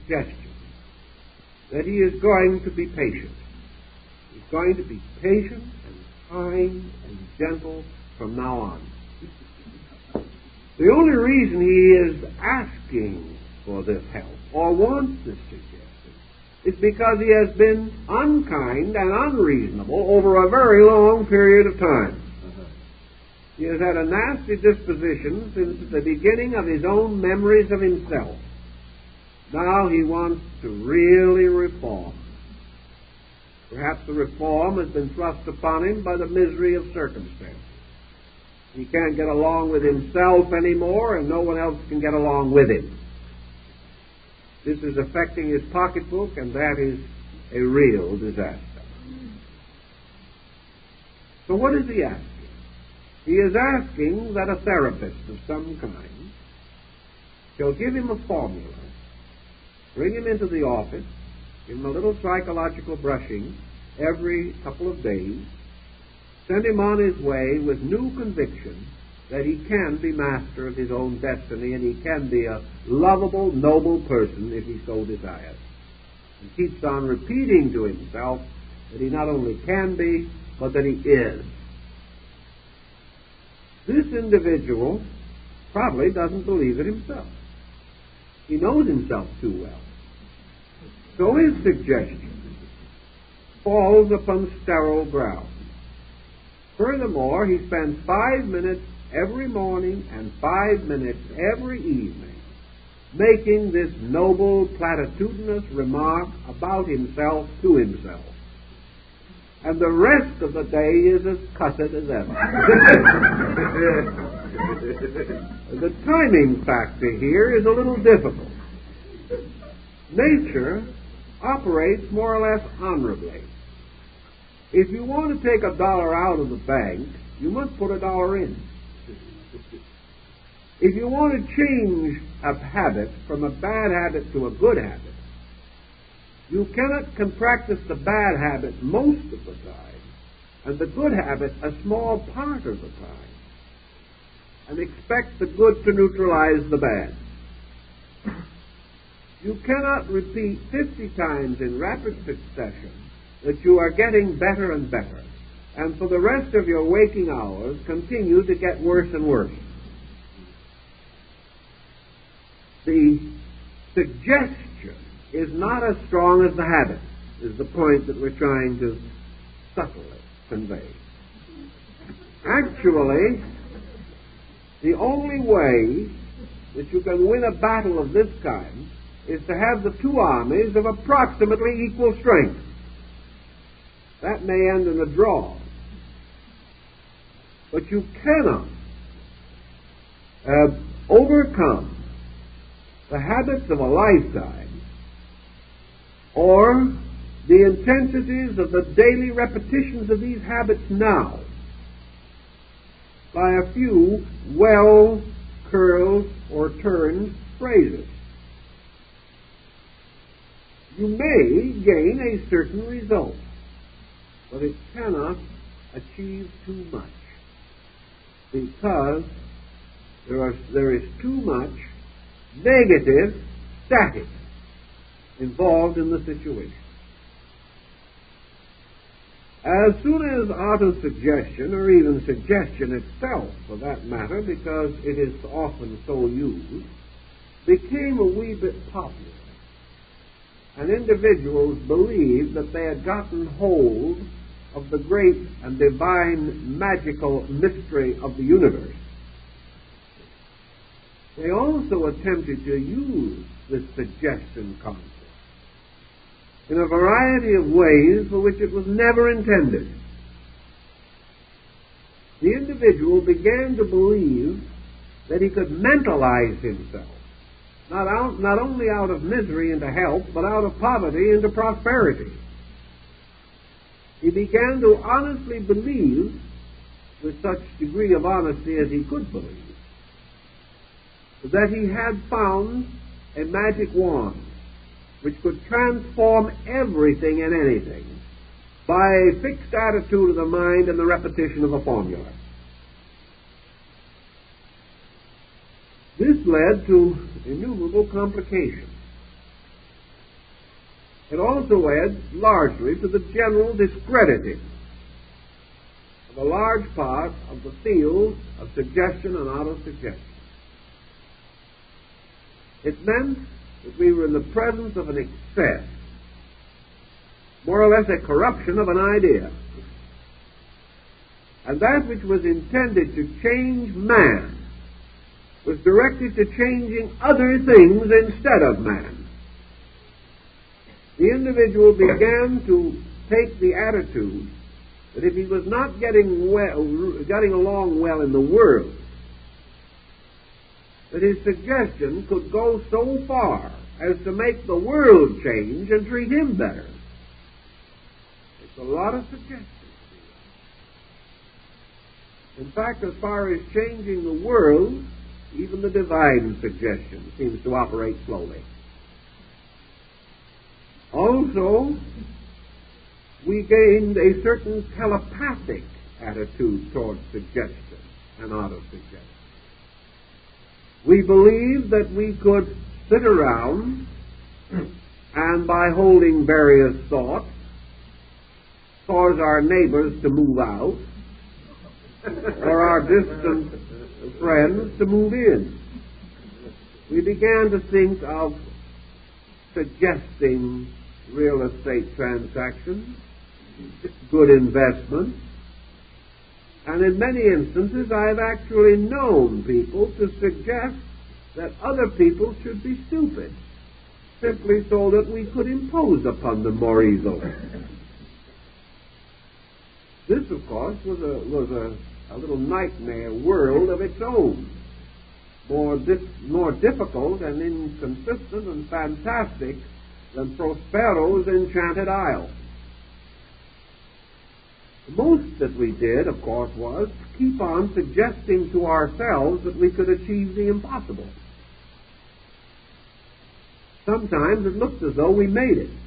suggestion that he is going to be patient. He's going to be patient and kind and gentle from now on. The only reason he is asking for this help or wants this suggestion is because he has been unkind and unreasonable over a very long period of time. He has had a nasty disposition since the beginning of his own memories of himself. Now he wants to really reform. Perhaps the reform has been thrust upon him by the misery of circumstances. He can't get along with himself anymore, and no one else can get along with him. This is affecting his pocketbook, and that is a real disaster. So what is he asking? He is asking that a therapist of some kind shall give him a formula, bring him into the office, give him a little psychological brushing every couple of days, send him on his way with new conviction that he can be master of his own destiny and he can be a lovable, noble person if he so desires. And keeps on repeating to himself that he not only can be, but that he is. This individual probably doesn't believe it himself. He knows himself too well. So his suggestion falls upon sterile ground. Furthermore, he spends 5 minutes every morning and 5 minutes every evening making this noble, platitudinous remark about himself to himself. And the rest of the day is as cussed as ever. The timing factor here is a little difficult. Nature operates more or less honorably. If you want to take $1 out of the bank, you must put $1 in. If you want to change a habit from a bad habit to a good habit, you can practice the bad habit most of the time, and the good habit a small part of the time, and expect the good to neutralize the bad. You cannot repeat 50 times in rapid succession that you are getting better and better, and for the rest of your waking hours continue to get worse and worse. The suggestion is not as strong as the habit, is the point that we're trying to subtly convey. Actually, the only way that you can win a battle of this kind is to have the two armies of approximately equal strength. That may end in a draw. But you cannot overcome the habits of a lifetime or the intensities of the daily repetitions of these habits now by a few well-curled or turned phrases. You may gain a certain result, but it cannot achieve too much because there is too much negative static involved in the situation. As soon as autosuggestion, or even suggestion itself for that matter, because it is often so used, became a wee bit popular, and individuals believed that they had gotten hold of the great and divine magical mystery of the universe, they also attempted to use this suggestion concept in a variety of ways for which it was never intended. The individual began to believe that he could mentalize himself, not only out of misery into health, but out of poverty into prosperity. He began to honestly believe, with such degree of honesty as he could believe, that he had found a magic wand which could transform everything and anything by a fixed attitude of the mind and the repetition of a formula. This led to innumerable complications. It also led largely to the general discrediting of a large part of the field of suggestion and autosuggestion. It meant that we were in the presence of an excess, more or less a corruption of an idea. And that which was intended to change man was directed to changing other things instead of man. The individual began to take the attitude that if he was not getting along well in the world, that his suggestion could go so far as to make the world change and treat him better. It's a lot of suggestions. In fact, as far as changing the world, even the divine suggestion seems to operate slowly. Also, we gained a certain telepathic attitude towards suggestion and autosuggestion. We believed that we could sit around and by holding various thoughts cause our neighbors to move out or our distant friends to move in. We began to think of suggesting real estate transactions, good investments, and in many instances I've actually known people to suggest that other people should be stupid, simply so that we could impose upon them more easily. This, of course, was a little nightmare world of its own, more difficult and inconsistent and fantastic than Prospero's enchanted isle. The most that we did, of course, was to keep on suggesting to ourselves that we could achieve the impossible. Sometimes it looked as though we made it.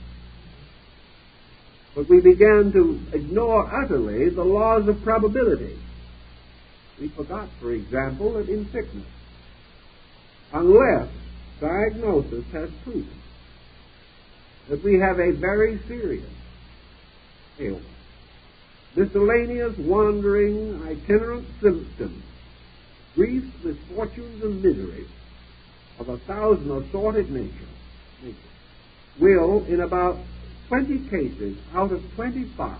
But we began to ignore utterly the laws of probability. We forgot, for example, that in sickness, unless diagnosis has proven that we have a very serious ailment, miscellaneous, wandering, itinerant symptoms, griefs, misfortunes, and miseries of 1,000 assorted nature, will, in about 20 cases out of 25,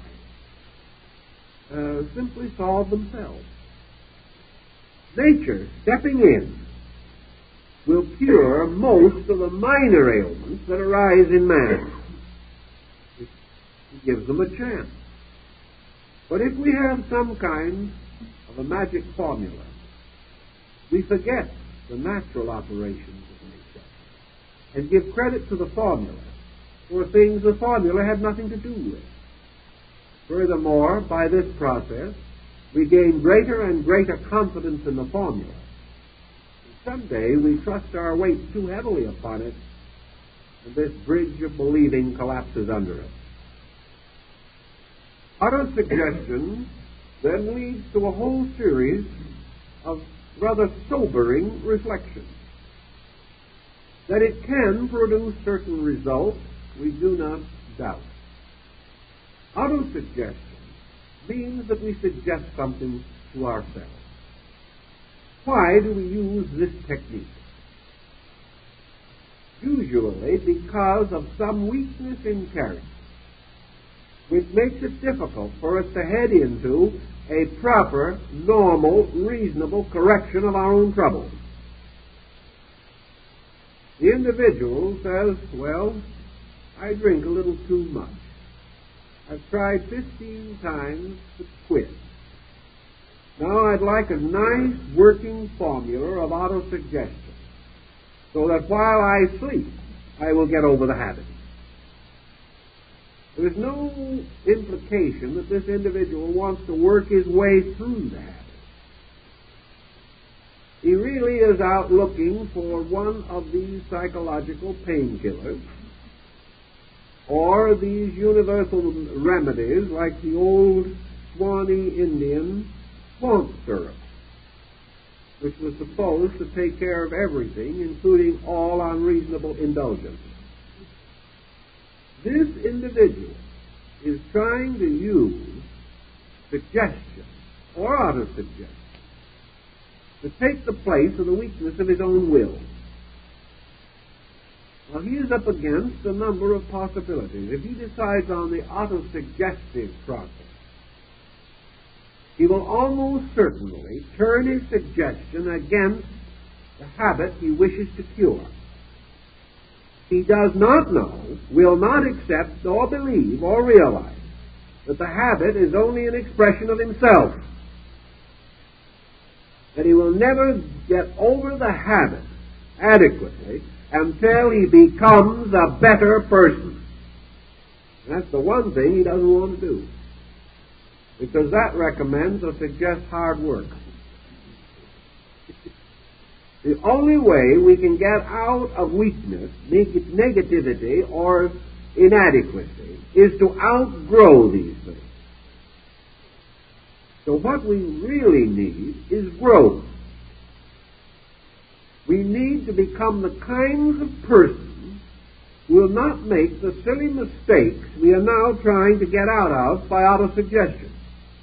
simply solve themselves. Nature, stepping in, will cure most of the minor ailments that arise in man. It gives them a chance. But if we have some kind of a magic formula, we forget the natural operations of nature and give credit to the formula for things the formula had nothing to do with. Furthermore, by this process, we gain greater and greater confidence in the formula. Someday we trust our weight too heavily upon it, and this bridge of believing collapses under it. Autosuggestion then leads to a whole series of rather sobering reflections. That it can produce certain results, we do not doubt. Autosuggestion means that we suggest something to ourselves. Why do we use this technique? Usually because of some weakness in character, which makes it difficult for us to head into a proper, normal, reasonable correction of our own troubles. The individual says, well, I drink a little too much. I've tried 15 times to quit. Now I'd like a nice working formula of autosuggestion so that while I sleep, I will get over the habit. There's no implication that this individual wants to work his way through the habit. He really is out looking for one of these psychological painkillers or these universal remedies like the old Swanee Indian swamp syrup, which was supposed to take care of everything, including all unreasonable indulgence. This individual is trying to use suggestion or auto-suggestion to take the place of the weakness of his own will. Well, he is up against a number of possibilities. If he decides on the auto-suggestive process, he will almost certainly turn his suggestion against the habit he wishes to cure. He does not know, will not accept, or believe, or realize that the habit is only an expression of himself. That he will never get over the habit adequately until he becomes a better person. That's the one thing he doesn't want to do, because that recommends or suggests hard work. The only way we can get out of weakness, negativity, or inadequacy is to outgrow these things. So what we really need is growth. We need to become the kinds of persons who will not make the silly mistakes we are now trying to get out of by autosuggestion.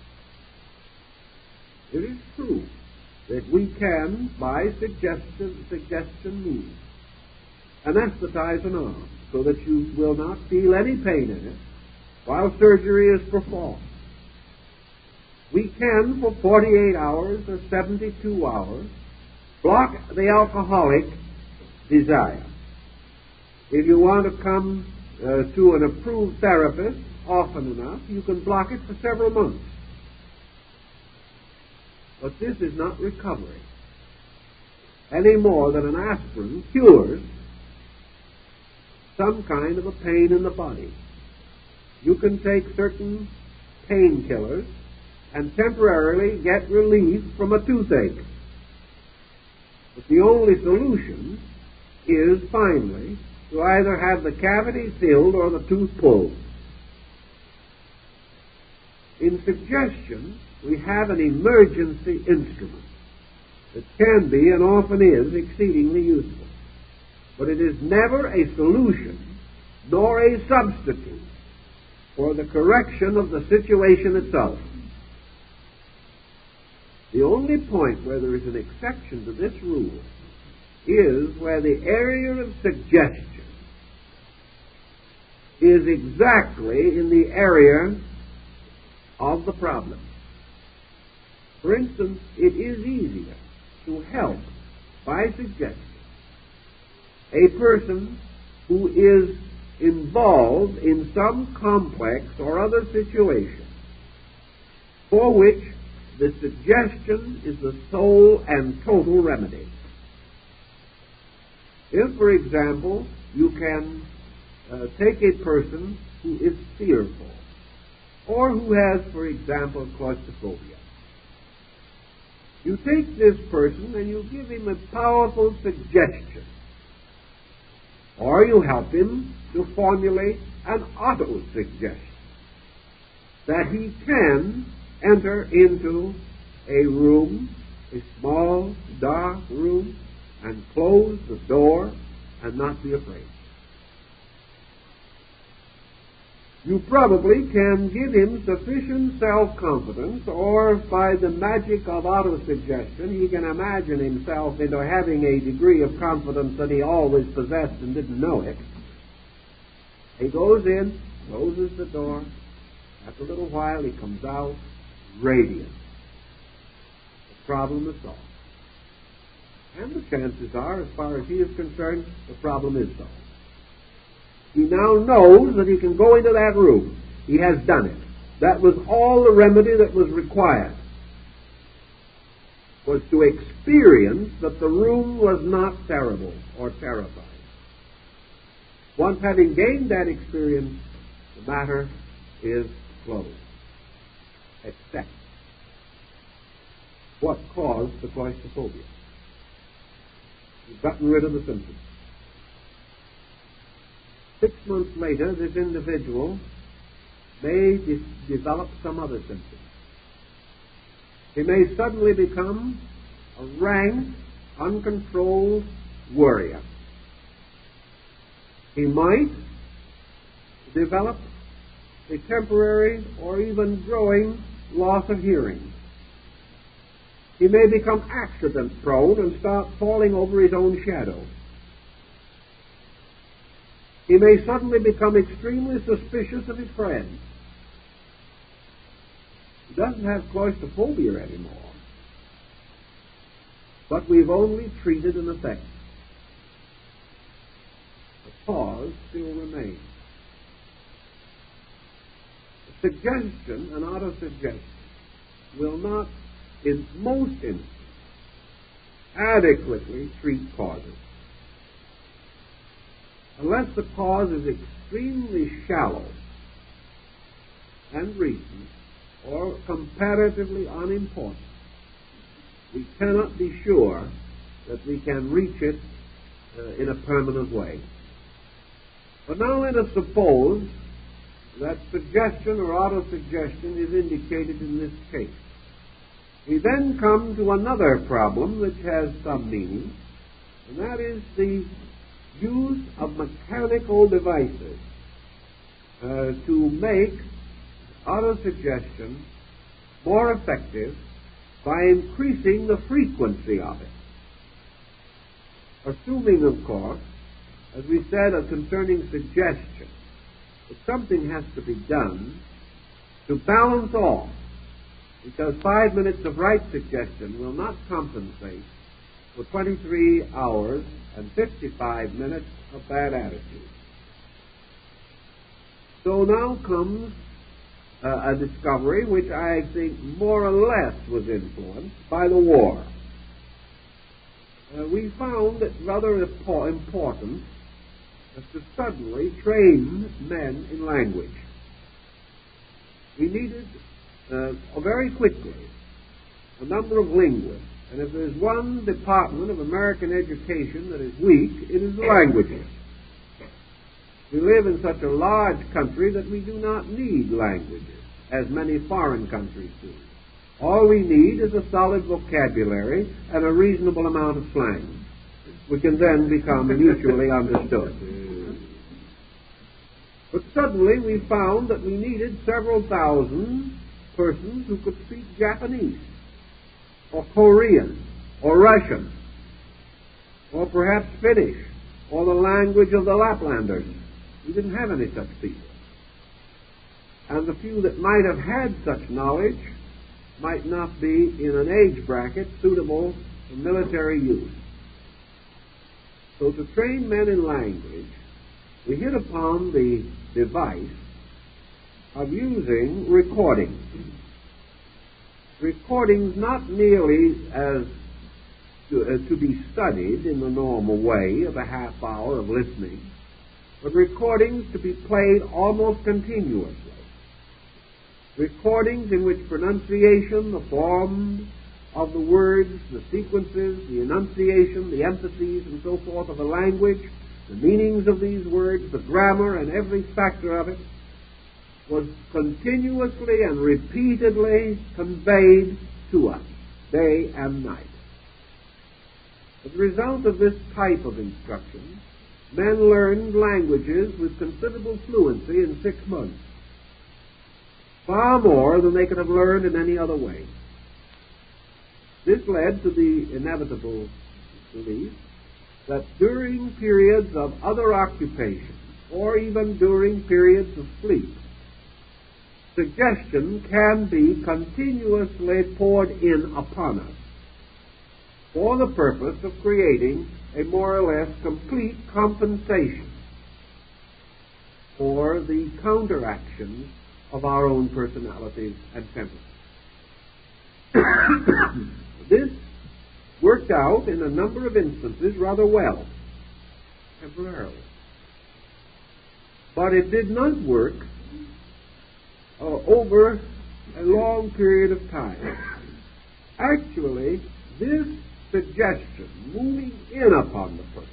It is true that we can, by suggestion means, anesthetize an arm so that you will not feel any pain in it while surgery is performed. We can, for 48 hours or 72 hours, block the alcoholic desire. If you want to come to an approved therapist often enough, you can block it for several months. But this is not recovery, any more than an aspirin cures some kind of a pain in the body. You can take certain painkillers and temporarily get relief from a toothache. But the only solution is finally to either have the cavity filled or the tooth pulled. In suggestion, we have an emergency instrument that can be and often is exceedingly useful. But it is never a solution nor a substitute for the correction of the situation itself. The only point where there is an exception to this rule is where the area of suggestion is exactly in the area of the problem. For instance, it is easier to help by suggestion a person who is involved in some complex or other situation for which the suggestion is the sole and total remedy. If, for example, you can take a person who is fearful or who has, for example, claustrophobia. You take this person and you give him a powerful suggestion, or you help him to formulate an auto-suggestion that he can enter into a room, a small, dark room, and close the door and not be afraid. You probably can give him sufficient self-confidence, or by the magic of auto-suggestion, he can imagine himself into having a degree of confidence that he always possessed and didn't know it. He goes in, closes the door. After a little while, he comes out radiant. The problem is solved. And the chances are, as far as he is concerned, the problem is solved. He now knows that he can go into that room. He has done it. That was all the remedy that was required, was to experience that the room was not terrible or terrifying. Once having gained that experience, the matter is closed. Except what caused the claustrophobia. You've gotten rid of the symptoms. 6 months later, this individual may develop some other symptoms. He may suddenly become a rank, uncontrolled worrier. He might develop a temporary or even growing loss of hearing. He may become accident-prone and start falling over his own shadow. He may suddenly become extremely suspicious of his friends. He doesn't have claustrophobia anymore, but we've only treated an effect. The cause still remains. Suggestion and auto-suggestion will not, in most instances, adequately treat causes. Unless the cause is extremely shallow and recent or comparatively unimportant, we cannot be sure that we can reach it in a permanent way. But now let us suppose that suggestion or auto-suggestion is indicated in this case. We then come to another problem which has some meaning, and that is the use of mechanical devices to make autosuggestion more effective by increasing the frequency of it. Assuming, of course, as we said concerning suggestion, that something has to be done to balance off, because 5 minutes of right suggestion will not compensate for 23 hours and 55 minutes of bad attitude. So now comes a discovery which I think more or less was influenced by the war. We found it rather important to suddenly train men in language. We needed very quickly a number of linguists. And if there's one department of American education that is weak, it is the languages. We live in such a large country that we do not need languages, as many foreign countries do. All we need is a solid vocabulary and a reasonable amount of slang. We can then become mutually understood. But suddenly we found that we needed several thousand persons who could speak Japanese, or Korean, or Russian, or perhaps Finnish, or the language of the Laplanders. We didn't have any such people. And the few that might have had such knowledge might not be in an age bracket suitable for military use. So to train men in language, we hit upon the device of using recordings. Recordings not merely as to be studied in the normal way of a half hour of listening, but recordings to be played almost continuously. Recordings in which pronunciation, the form of the words, the sequences, the enunciation, the emphases, and so forth of a language, the meanings of these words, the grammar, and every factor of it was continuously and repeatedly conveyed to us, day and night. As a result of this type of instruction, men learned languages with considerable fluency in 6 months, far more than they could have learned in any other way. This led to the inevitable belief that during periods of other occupation, or even during periods of sleep, suggestion can be continuously poured in upon us for the purpose of creating a more or less complete compensation for the counteractions of our own personalities and temperaments. This worked out in a number of instances rather well, temporarily. But it did not work over a long period of time. Actually, this suggestion, moving in upon the person,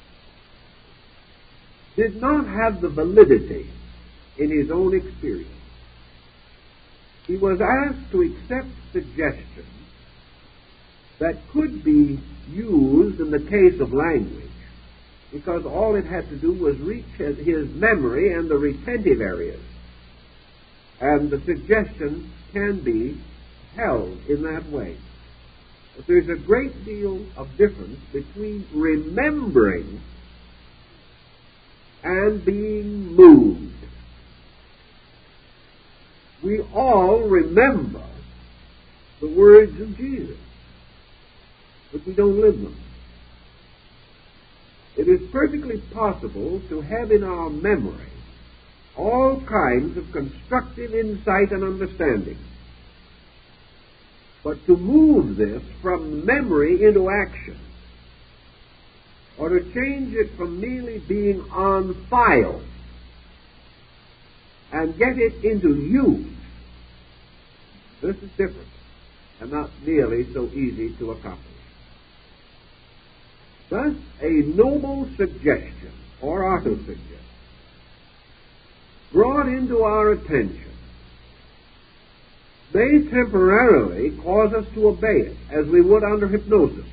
did not have the validity in his own experience. He was asked to accept suggestions that could be used in the case of language because all it had to do was reach his memory and the retentive areas. And the suggestion can be held in that way. But there's a great deal of difference between remembering and being moved. We all remember the words of Jesus, but we don't live them. It is perfectly possible to have in our memory all kinds of constructive insight and understanding. But to move this from memory into action, or to change it from merely being on file and get it into use, this is different and not nearly so easy to accomplish. Thus, a noble suggestion or autosuggestion brought into our attention may temporarily cause us to obey it, as we would under hypnosis.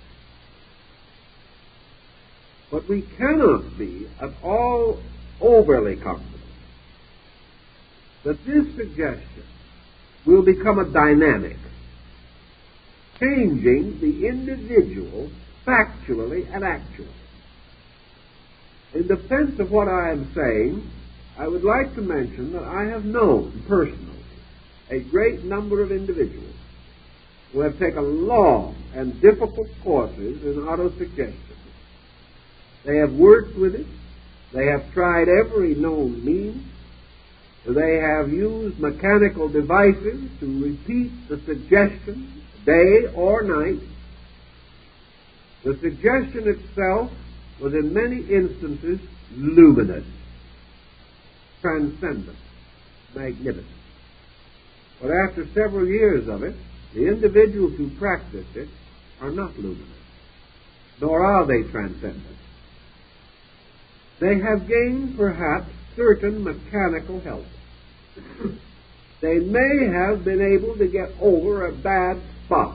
But we cannot be at all overly confident that this suggestion will become a dynamic, changing the individual factually and actually. In defense of what I am saying, I would like to mention that I have known personally a great number of individuals who have taken long and difficult courses in autosuggestion. They have worked with it. They have tried every known means. They have used mechanical devices to repeat the suggestion day or night. The suggestion itself was in many instances luminous, transcendent, magnificent. But after several years of it, the individuals who practiced it are not luminous, nor are they transcendent. They have gained, perhaps, certain mechanical help. They may have been able to get over a bad spot,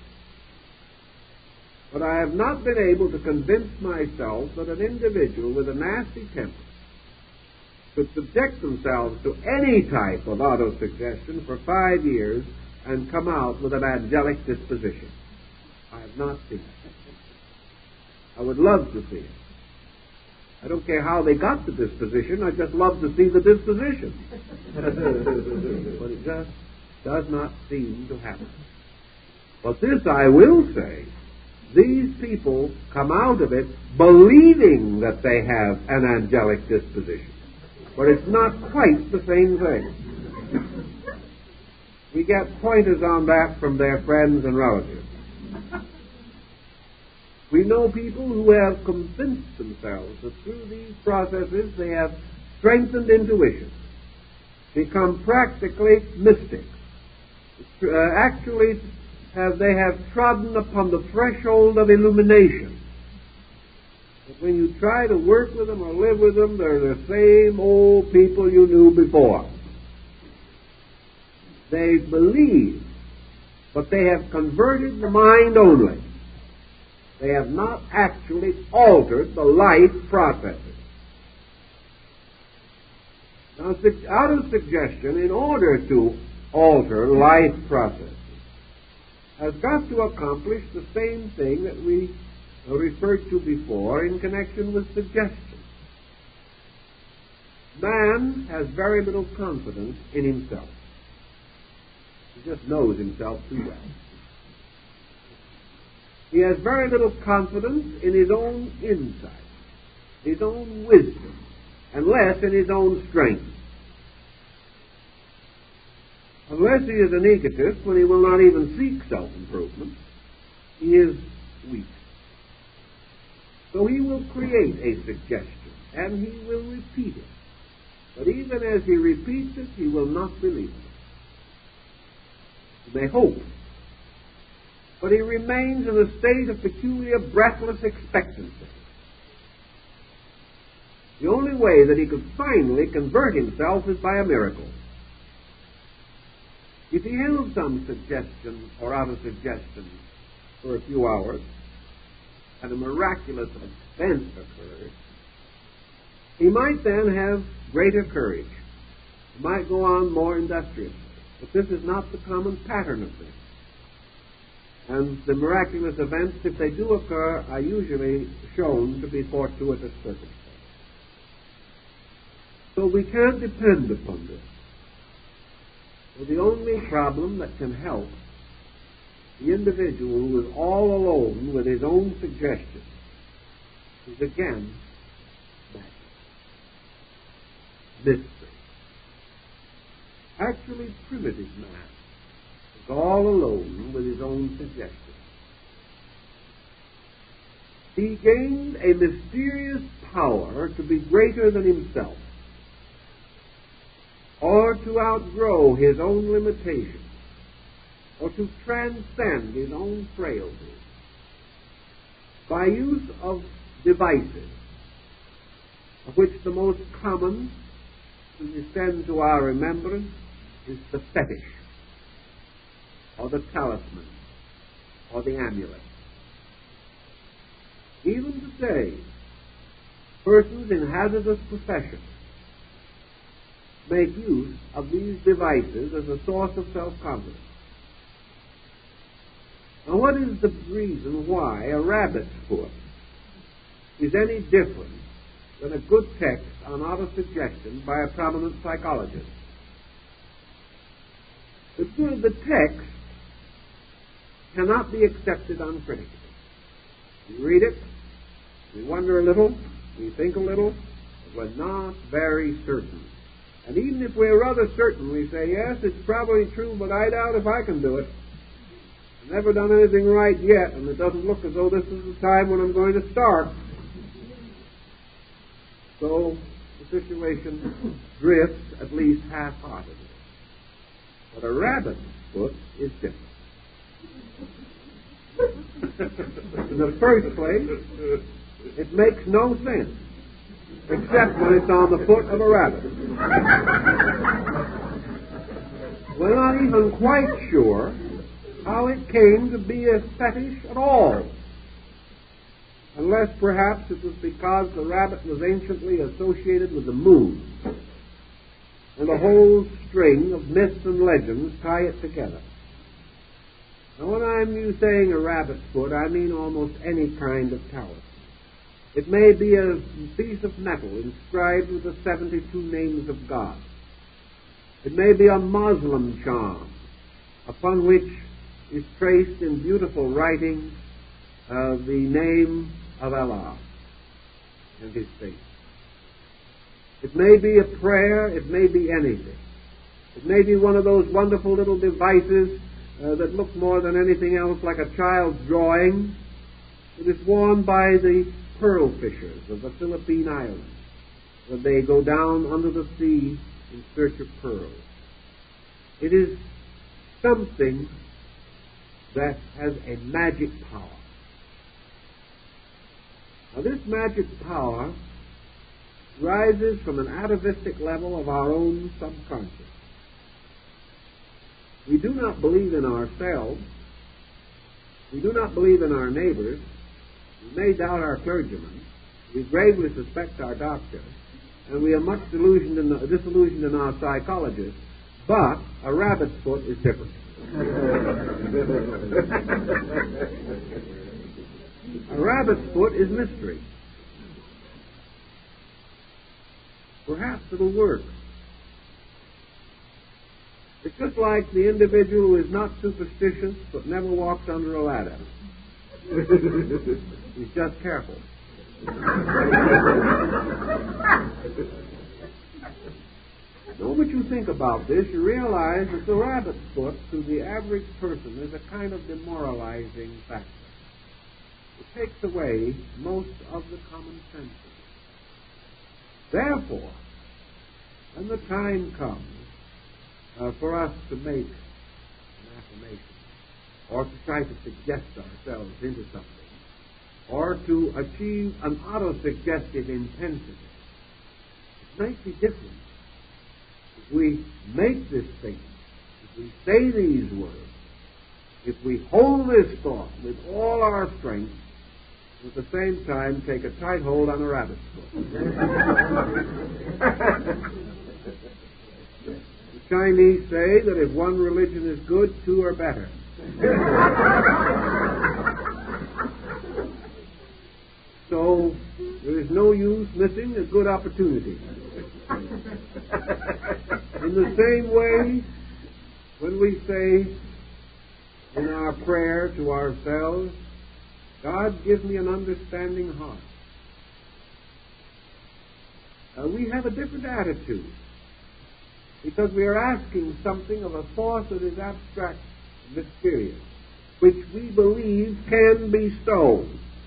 but I have not been able to convince myself that an individual with a nasty temper could subject themselves to any type of autosuggestion for 5 years and come out with an angelic disposition. I have not seen it. I would love to see it. I don't care how they got the disposition, I just love to see the disposition. But it just does not seem to happen. But this I will say, these people come out of it believing that they have an angelic disposition. But it's not quite the same thing. We get pointers on that from their friends and relatives. We know people who have convinced themselves that through these processes they have strengthened intuition, become practically mystics. Actually, they have trodden upon the threshold of illumination. But when you try to work with them or live with them, they're the same old people you knew before. They believe, but they have converted the mind only. They have not actually altered the life processes. Now, autosuggestion, in order to alter life processes, has got to accomplish the same thing that we referred to before in connection with suggestion. Man has very little confidence in himself. He just knows himself too well. He has very little confidence in his own insight, his own wisdom, and less in his own strength. Unless he is an egotist, when he will not even seek self-improvement, he is weak. So he will create a suggestion, and he will repeat it. But even as he repeats it, he will not believe it. He may hope, but he remains in a state of peculiar breathless expectancy. The only way that he could finally convert himself is by a miracle. If he held some suggestion or autosuggestion for a few hours, and a miraculous event occurs, he might then have greater courage. He might go on more industriously. But this is not the common pattern of things. And the miraculous events, if they do occur, are usually shown to be fortuitous circumstances. So we can't depend upon this. So the only problem that can help the individual who is all alone with his own suggestions is again magic. Mystery. Actually, primitive man is all alone with his own suggestions. He gained a mysterious power to be greater than himself, or to outgrow his own limitations, or to transcend his own frailties, by use of devices, of which the most common to descend to our remembrance is the fetish, or the talisman, or the amulet. Even today, persons in hazardous professions make use of these devices as a source of self-confidence. Now, what is the reason why a rabbit's foot is any different than a good text on autosuggestion by a prominent psychologist? The text cannot be accepted uncritically. We read it, we wonder a little, we think a little, but we're not very certain. And even if we're rather certain, we say, yes, it's probably true, but I doubt if I can do it. I've never done anything right yet, and it doesn't look as though this is the time when I'm going to start. So the situation drifts at least half-heartedly. But a rabbit's foot is different. In the first place, it makes no sense, except when it's on the foot of a rabbit. We're not even quite sure how it came to be a fetish at all, unless perhaps it was because the rabbit was anciently associated with the moon, and a whole string of myths and legends tie it together. Now, when I'm saying a rabbit's foot, I mean almost any kind of talisman. It may be a piece of metal inscribed with the 72 names of God. It may be a Muslim charm upon which is traced in beautiful writing the name of Allah and His faith. It may be a prayer, it may be anything. It may be one of those wonderful little devices that look more than anything else like a child's drawing. It is worn by the pearl fishers of the Philippine Islands when they go down under the sea in search of pearls. It is something that has a magic power. Now, this magic power rises from an atavistic level of our own subconscious. We do not believe in ourselves. We do not believe in our neighbors. We may doubt our clergyman. We gravely suspect our doctor. And we are much disillusioned in our psychologist. But a rabbit's foot is different. A rabbit's foot is mystery. Perhaps it'll work. It's just like the individual who is not superstitious but never walks under a ladder. He's just careful. The moment you think about this, you realize that the rabbit's foot to the average person is a kind of demoralizing factor. It takes away most of the common sense. Therefore, when the time comes for us to make an affirmation, or to try to suggest ourselves into something, or to achieve an auto-suggestive intensity, it might be different if we make this statement, if we say these words, if we hold this thought with all our strength, at the same time take a tight hold on a rabbit's foot. The Chinese say that if one religion is good, two are better. So there is no use missing a good opportunity. In the same way, when we say in our prayer to ourselves, God, give me an understanding heart, we have a different attitude, because we are asking something of a force that is abstract, mysterious, which we believe can be so.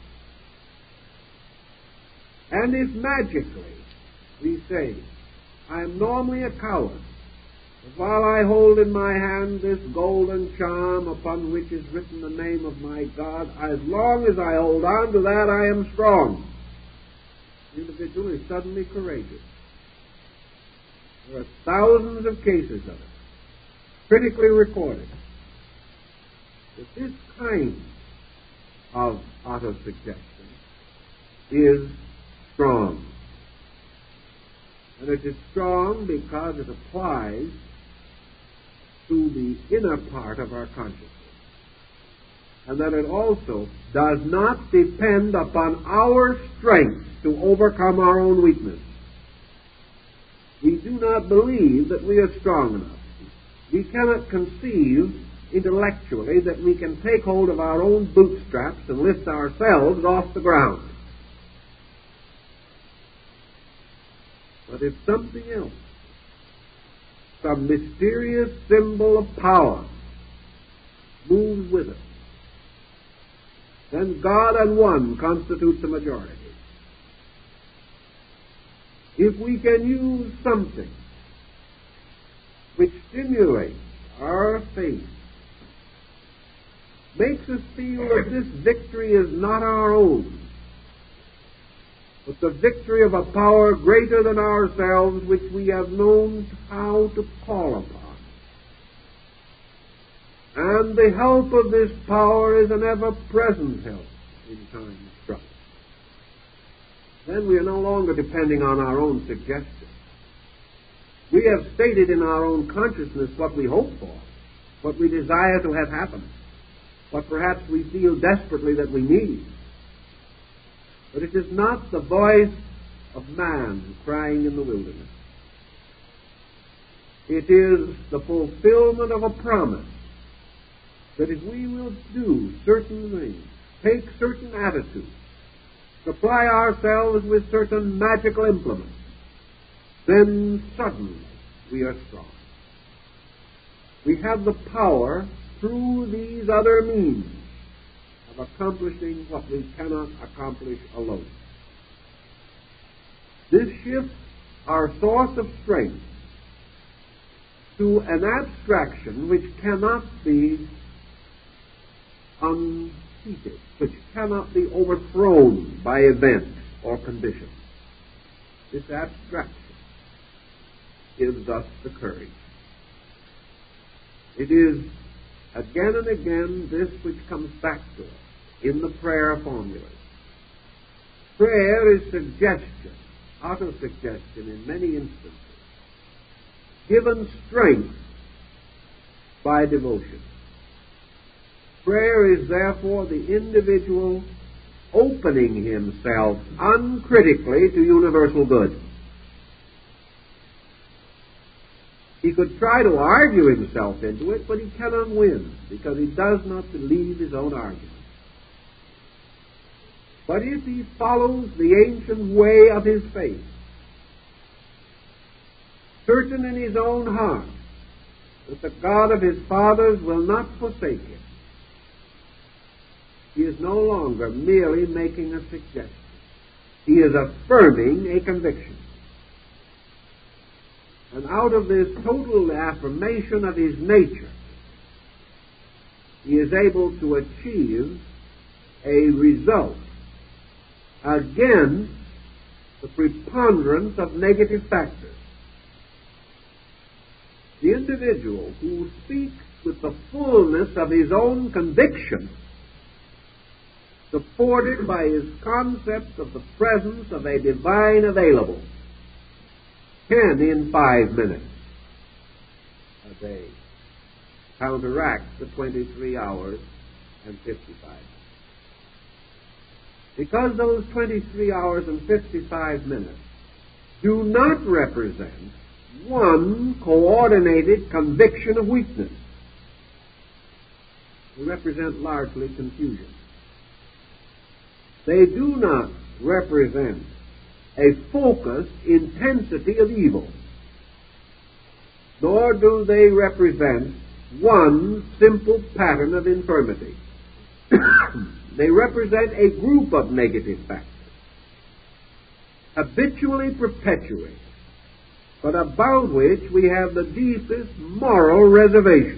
And if magically we say, I am normally a coward, but while I hold in my hand this golden charm upon which is written the name of my God, as long as I hold on to that, I am strong. The individual is suddenly courageous. There are thousands of cases of it, critically recorded. But this kind of autosuggestion is strong. And it is strong because it applies to the inner part of our consciousness. And that it also does not depend upon our strength to overcome our own weakness. We do not believe that we are strong enough. We cannot conceive intellectually that we can take hold of our own bootstraps and lift ourselves off the ground. But if something else, some mysterious symbol of power, moves with us, then God and one constitutes the majority. If we can use something which stimulates our faith, makes us feel that this victory is not our own, but the victory of a power greater than ourselves, which we have known how to call upon. And the help of this power is an ever-present help in times of trouble. Then we are no longer depending on our own suggestions. We have stated in our own consciousness what we hope for, what we desire to have happen, what perhaps we feel desperately that we need. But it is not the voice of man crying in the wilderness. It is the fulfillment of a promise that if we will do certain things, take certain attitudes, supply ourselves with certain magical implements, then suddenly we are strong. We have the power through these other means of accomplishing what we cannot accomplish alone. This shifts our source of strength to an abstraction which cannot be unseated, which cannot be overthrown by event or condition. This abstraction gives us the courage. It is again and again this which comes back to us in the prayer formulas. Prayer is suggestion, autosuggestion in many instances, given strength by devotion. Prayer is therefore the individual opening himself uncritically to universal good. He could try to argue himself into it, but he cannot win, because he does not believe his own argument. But if he follows the ancient way of his faith, certain in his own heart that the God of his fathers will not forsake him, he is no longer merely making a suggestion. He is affirming a conviction. And out of this total affirmation of his nature, he is able to achieve a result against the preponderance of negative factors. The individual who speaks with the fullness of his own conviction supported by his concept of the presence of a divine available, can in 5 minutes a day counteract the 23 hours and 55 minutes. Because those 23 hours and 55 minutes do not represent one coordinated conviction of weakness. They represent largely confusion. They do not represent a focused intensity of evil, nor do they represent one simple pattern of infirmity. They represent a group of negative factors, habitually perpetuated, but about which we have the deepest moral reservations.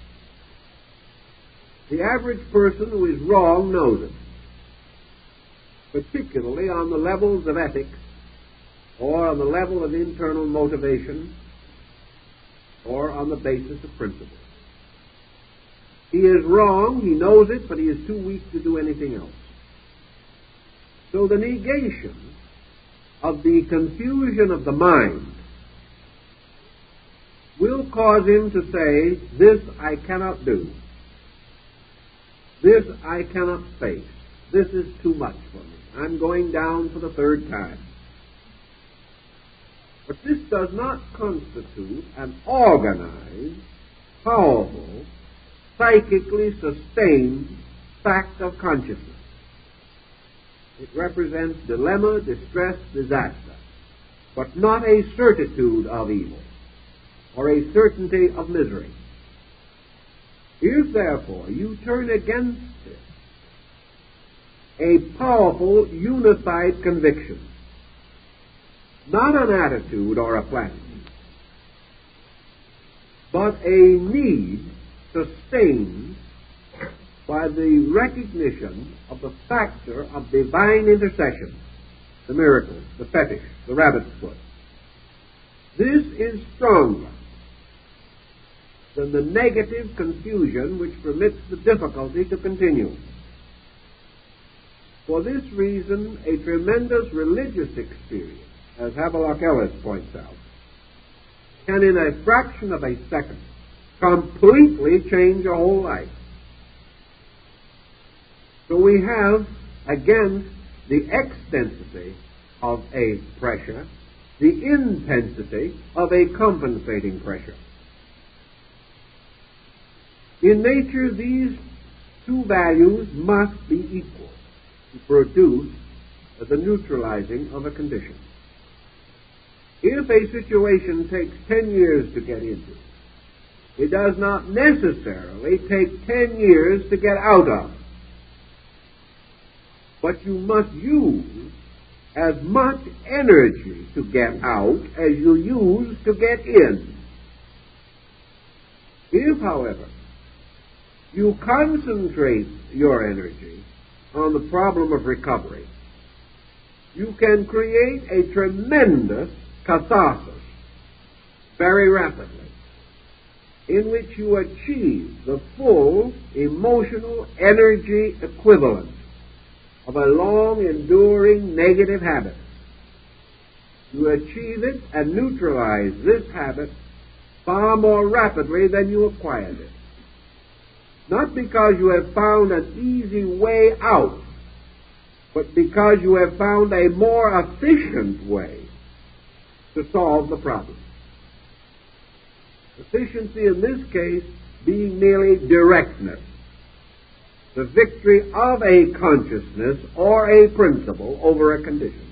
The average person who is wrong knows it, particularly on the levels of ethics, or on the level of internal motivation, or on the basis of principle. He is wrong, he knows it, but he is too weak to do anything else. So the negation of the confusion of the mind will cause him to say, this I cannot do. This I cannot face. This is too much for me. I'm going down for the third time. But this does not constitute an organized, powerful, psychically sustained fact of consciousness. It represents dilemma, distress, disaster, but not a certitude of evil or a certainty of misery. If, therefore, you turn against it a powerful, unified conviction, not an attitude or a platitude, but a need sustained by the recognition of the factor of divine intercession, the miracle, the fetish, the rabbit's foot. This is stronger than the negative confusion which permits the difficulty to continue. For this reason, a tremendous religious experience, as Havelock Ellis points out, can in a fraction of a second completely change a whole life. So we have, against the extensity of a pressure, the intensity of a compensating pressure. In nature, these two values must be equal to produce the neutralizing of a condition. If a situation takes 10 years to get into, it does not necessarily take 10 years to get out of. But you must use as much energy to get out as you use to get in. If, however, you concentrate your energy on the problem of recovery, you can create a tremendous catharsis very rapidly, in which you achieve the full emotional energy equivalent of a long enduring negative habit. You achieve it and neutralize this habit far more rapidly than you acquired it. Not because you have found an easy way out, but because you have found a more efficient way to solve the problem. Efficiency in this case being merely directness, the victory of a consciousness or a principle over a condition.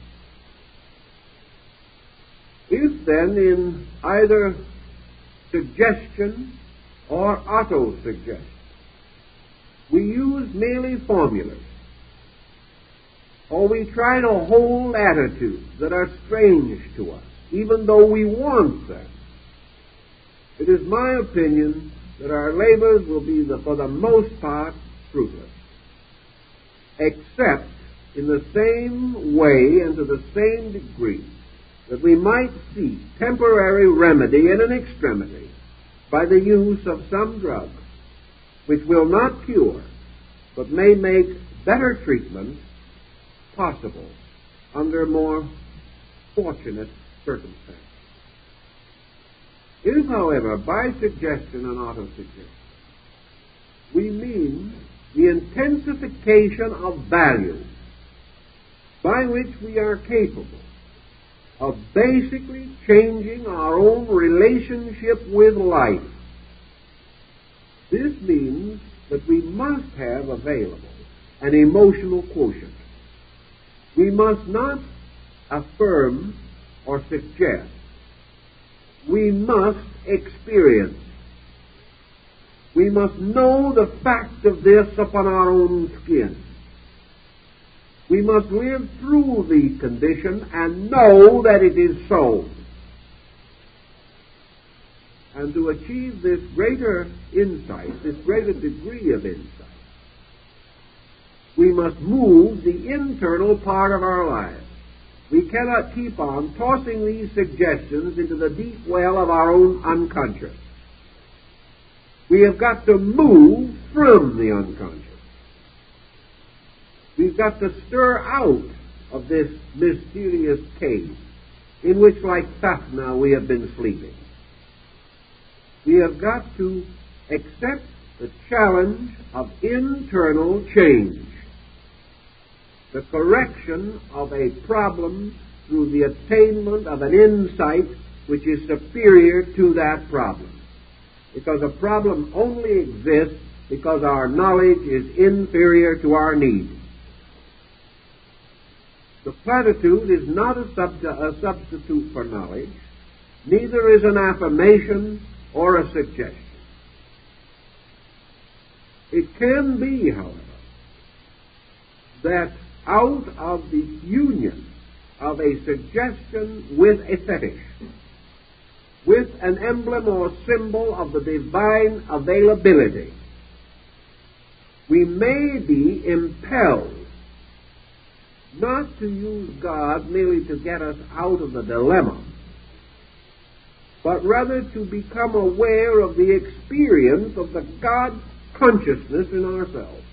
If then in either suggestion or auto-suggestion we use merely formulas, or we try to hold attitudes that are strange to us, even though we want them, it is my opinion that our labors will be, for the most part, fruitless, except in the same way and to the same degree that we might seek temporary remedy in an extremity by the use of some drug which will not cure, but may make better treatment possible under more fortunate circumstances. If, however, by suggestion and autosuggestion, we mean the intensification of value by which we are capable of basically changing our own relationship with life, this means that we must have available an emotional quotient. We must not affirm or suggest. We must experience. We must know the fact of this upon our own skin. We must live through the condition and know that it is so. And to achieve this greater insight, this greater degree of insight, we must move the internal part of our lives. We cannot keep on tossing these suggestions into the deep well of our own unconscious. We have got to move from the unconscious. We've got to stir out of this mysterious cave in which, like Thaphna, we have been sleeping. We have got to accept the challenge of internal change, the correction of a problem through the attainment of an insight which is superior to that problem. Because a problem only exists because our knowledge is inferior to our need. The platitude is not a substitute for knowledge, neither is an affirmation or a suggestion. It can be, however, that out of the union of a suggestion with a fetish, with an emblem or symbol of the divine availability, we may be impelled not to use God merely to get us out of the dilemma, but rather to become aware of the experience of the God consciousness in ourselves.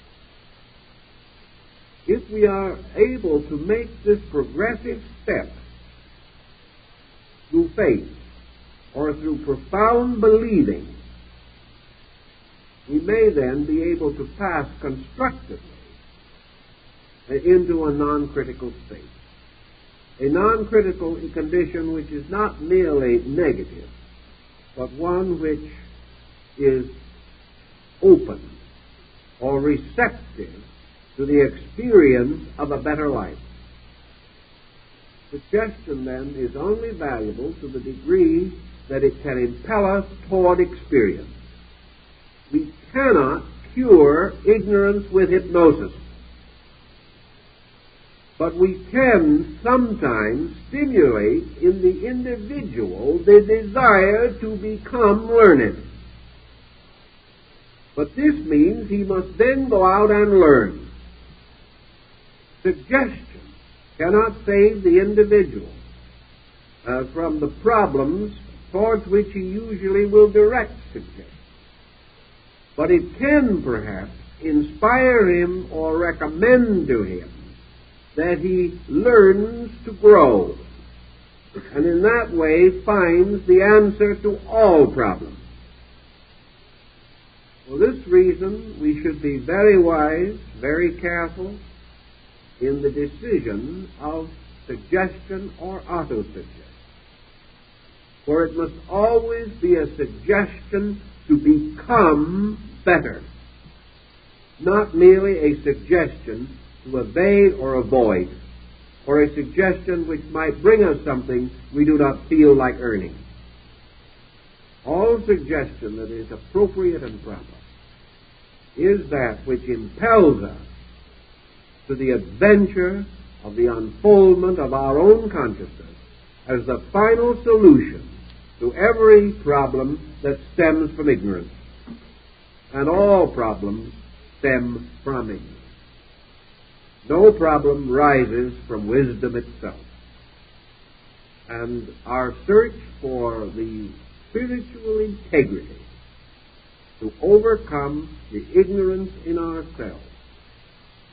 If we are able to make this progressive step through faith or through profound believing, we may then be able to pass constructively into a non-critical state. A non-critical condition which is not merely negative, but one which is open or receptive to the experience of a better life. Suggestion, then, is only valuable to the degree that it can impel us toward experience. We cannot cure ignorance with hypnosis, but we can sometimes stimulate in the individual the desire to become learned. But this means he must then go out and learn. Suggestion cannot save the individual from the problems towards which he usually will direct suggestion. But it can perhaps inspire him or recommend to him that he learns to grow, and in that way finds the answer to all problems. For this reason, we should be very wise, very careful in the decision of suggestion or autosuggestion. For it must always be a suggestion to become better, not merely a suggestion to evade or avoid, or a suggestion which might bring us something we do not feel like earning. All suggestion that is appropriate and proper is that which impels us to the adventure of the unfoldment of our own consciousness as the final solution to every problem that stems from ignorance. And all problems stem from ignorance. No problem rises from wisdom itself. And our search for the spiritual integrity to overcome the ignorance in ourselves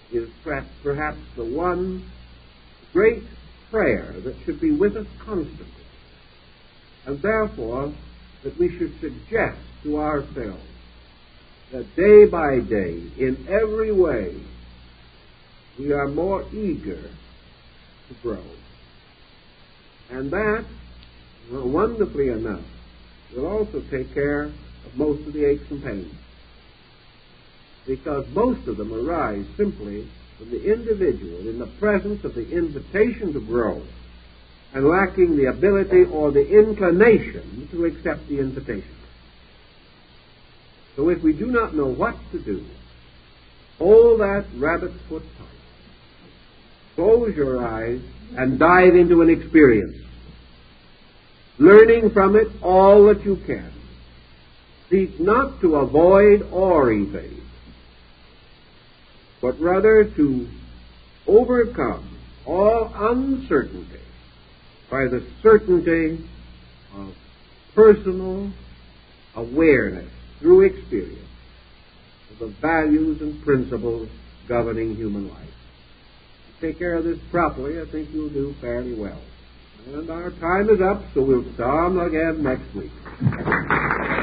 is perhaps the one great prayer that should be with us constantly, and therefore that we should suggest to ourselves that day by day, in every way, we are more eager to grow. And that, wonderfully enough, will also take care of most of the aches and pains, because most of them arise simply from the individual in the presence of the invitation to grow and lacking the ability or the inclination to accept the invitation. So if we do not know what to do, hold that rabbit's foot tight. Close your eyes and dive into an experience, learning from it all that you can. Seek not to avoid or evade, but rather to overcome all uncertainty by the certainty of personal awareness through experience of the values and principles governing human life. Take care of this properly, I think you'll do fairly well. And our time is up, so we'll start again next week.